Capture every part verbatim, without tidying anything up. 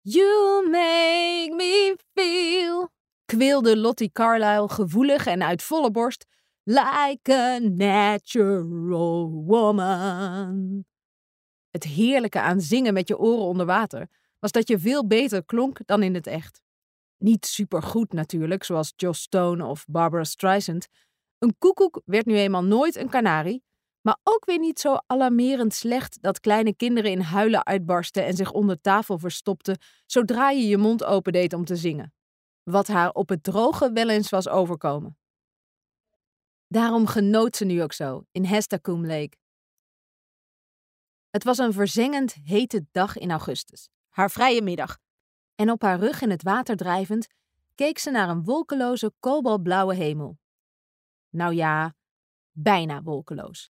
You make me feel, kweelde Lottie Carlyle gevoelig en uit volle borst, like a natural woman. Het heerlijke aan zingen met je oren onder water was dat je veel beter klonk dan in het echt. Niet supergoed natuurlijk, zoals Joss Stone of Barbara Streisand. Een koekoek werd nu eenmaal nooit een kanarie, maar ook weer niet zo alarmerend slecht dat kleine kinderen in huilen uitbarsten en zich onder tafel verstopten zodra je je mond opendeed om te zingen. Wat haar op het droge wel eens was overkomen. Daarom genoot ze nu ook zo, in Hestacombe Lake. Het was een verzengend hete dag in augustus, haar vrije middag. En op haar rug in het water drijvend, keek ze naar een wolkeloze kobaltblauwe hemel. Nou ja, bijna wolkeloos.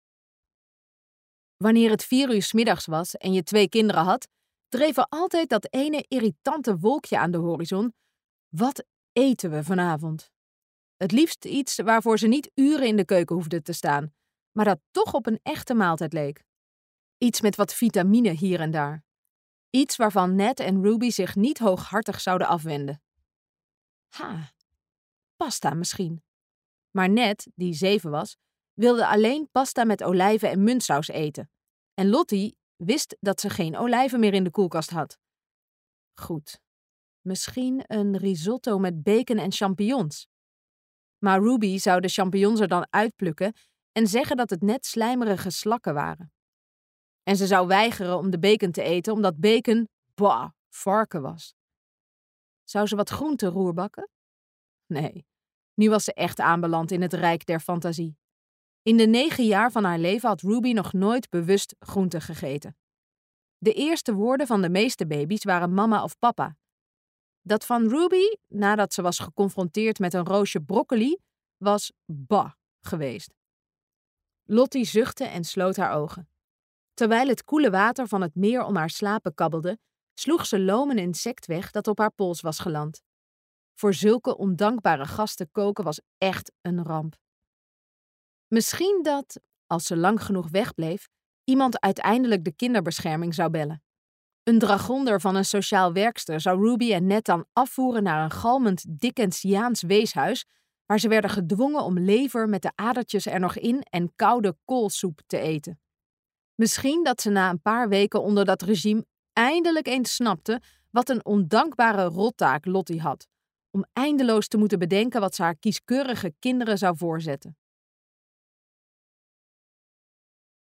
Wanneer het vier uur 's middags was en je twee kinderen had, dreef er altijd dat ene irritante wolkje aan de horizon. Wat eten we vanavond? Het liefst iets waarvoor ze niet uren in de keuken hoefden te staan, maar dat toch op een echte maaltijd leek. Iets met wat vitamine hier en daar. Iets waarvan Ned en Ruby zich niet hooghartig zouden afwenden. Ha, pasta misschien. Maar Ned, die zeven was, wilde alleen pasta met olijven en muntsaus eten. En Lottie wist dat ze geen olijven meer in de koelkast had. Goed, misschien een risotto met bacon en champignons. Maar Ruby zou de champignons er dan uitplukken en zeggen dat het net slijmerige slakken waren. En ze zou weigeren om de bacon te eten omdat bacon, bah, varken was. Zou ze wat groente roerbakken? Nee, nu was ze echt aanbeland in het rijk der fantasie. In de negen jaar van haar leven had Ruby nog nooit bewust groente gegeten. De eerste woorden van de meeste baby's waren mama of papa. Dat van Ruby, nadat ze was geconfronteerd met een roosje broccoli, was bah geweest. Lottie zuchtte en sloot haar ogen. Terwijl het koele water van het meer om haar slapen kabbelde, sloeg ze loom een insect weg dat op haar pols was geland. Voor zulke ondankbare gasten koken was echt een ramp. Misschien dat, als ze lang genoeg wegbleef, iemand uiteindelijk de kinderbescherming zou bellen. Een dragonder van een sociaal werkster zou Ruby en Ned dan afvoeren naar een galmend Dickensiaans weeshuis, waar ze werden gedwongen om lever met de adertjes er nog in en koude koolsoep te eten. Misschien dat ze na een paar weken onder dat regime eindelijk eens snapte wat een ondankbare rottaak Lottie had, om eindeloos te moeten bedenken wat ze haar kieskeurige kinderen zou voorzetten.